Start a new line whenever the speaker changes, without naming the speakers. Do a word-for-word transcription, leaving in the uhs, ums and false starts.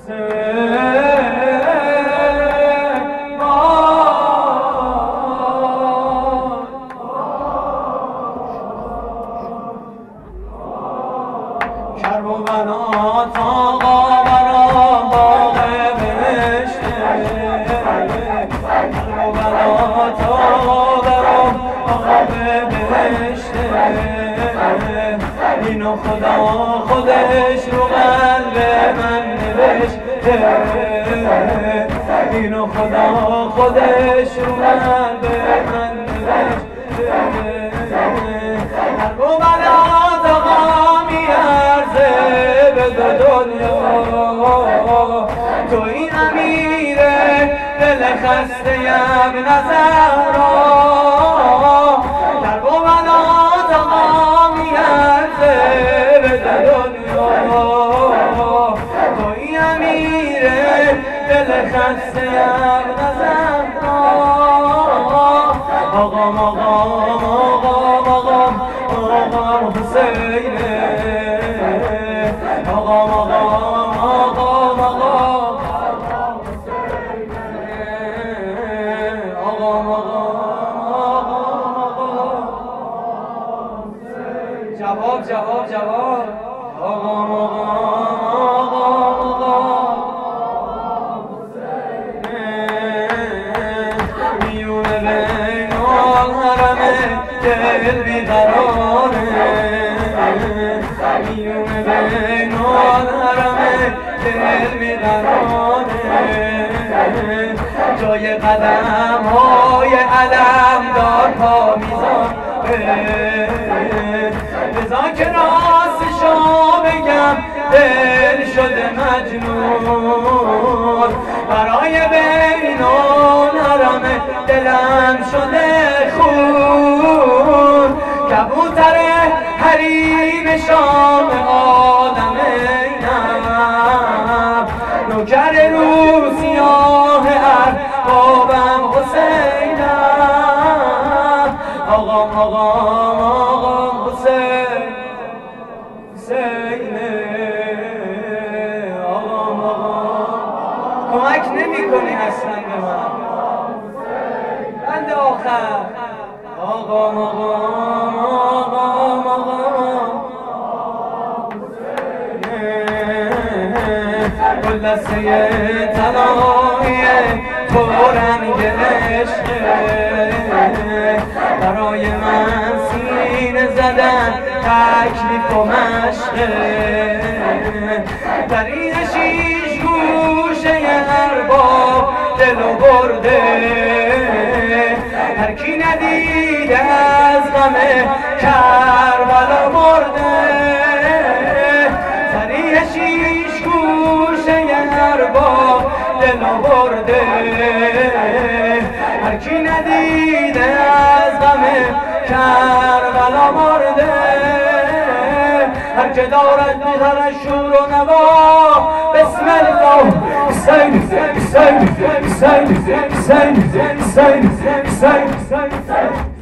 کرب و بنات آقا برام باغ بهشته، کرب و بنات آقا برام باغ بهشته، اینو خدا خودش رو قلب من نوشته، اینو خدا خودش رو قلب من نوشته. کرب و بنات آقا میارزه به دو دنیا، توی امیره دل خسته ابن زهرا، کرب و بنات آقا میارزه به دو دنیا، توی امیره دل خسته ابن زهرا. آقام آقام آقام آقام آقام حسینه، آقام آقام آقام آقام آقام آقام آقام جواب جواب جواب آقام آقام آقام میونه بین الحرمه دل بیقراره، میونه بین الحرمه دل بیقراره، جای قدم های علم دار پا میذاره، لذا که راستشو بگم دل شده مجنون، برای بین الحرمه دلم شده خون، کبوتر حریم شام آدم اینم، نوکر رو سیاه اربابم حسینم، آقام آقام آقام حسین حسینه، آقام آقام کمک نمی کنی اصلا به من بند آخر، آقام آقام آقام آقام گل دسته طلایی تو رنگ عشقه، برای من سینه زدن تکلیف و مشقه، در این شیش گوشه ارباب دلو برده، هر کی ندیده از غم کربلا مرده، سریع شیش گوشه ارباب دلو برده، هر کی ندیده از غم کربلا مرده، هر که دارد می‌دارد شور و نوا، بسم الله حسین حسین حسین حسین حسین حسین حسین